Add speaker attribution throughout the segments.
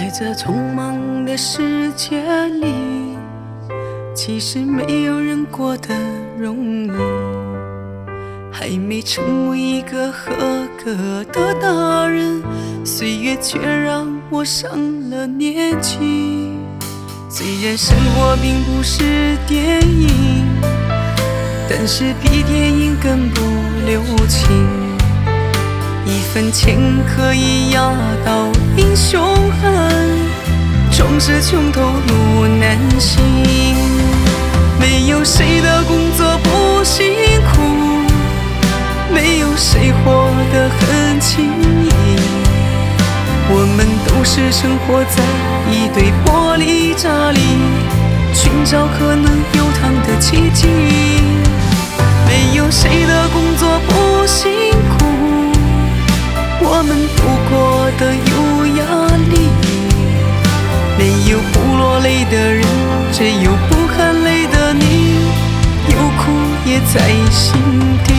Speaker 1: 在这匆忙的世界里，其实没有人过得容易。还没成为一个合格的大人，岁月却让我上了年纪。虽然生活并不是电影，但是比电影更不留情。一分钱可以压倒英雄汉，壮士穷头路难行。没有谁的工作不辛苦，没有谁活得很轻易。我们都是生活在一堆玻璃渣里，寻找可能有糖的奇迹。没有谁的工作不辛苦，我们度过的有压力。没有不落泪的人，只有不含泪的你，有苦也在心底。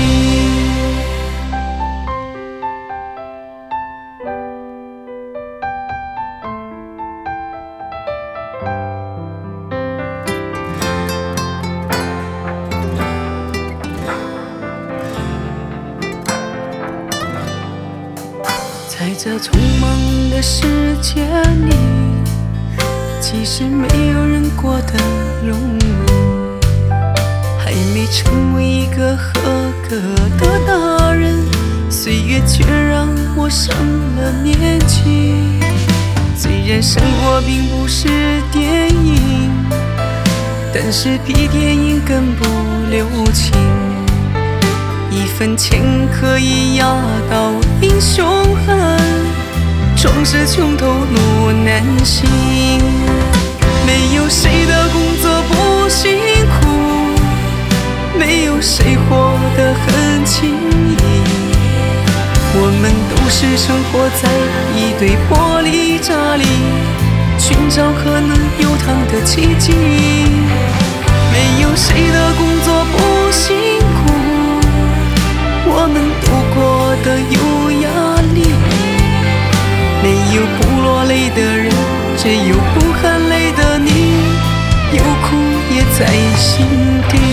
Speaker 1: 在这匆忙的世界里，其实没有人过得容易。还没成为一个合格的大人，岁月却让我上了年纪。虽然生活并不是电影，但是比电影更不留情。一分钱可以压倒英雄汉，壮士穷头路难行。没有谁的工作不辛苦，没有谁活得很轻易。我们都是生活在一堆玻璃渣里，寻找可能有糖的奇迹。没有谁的工作不辛苦，我们度过的有压力。没有不落泪的人，只有不含泪的你，有苦也在心底。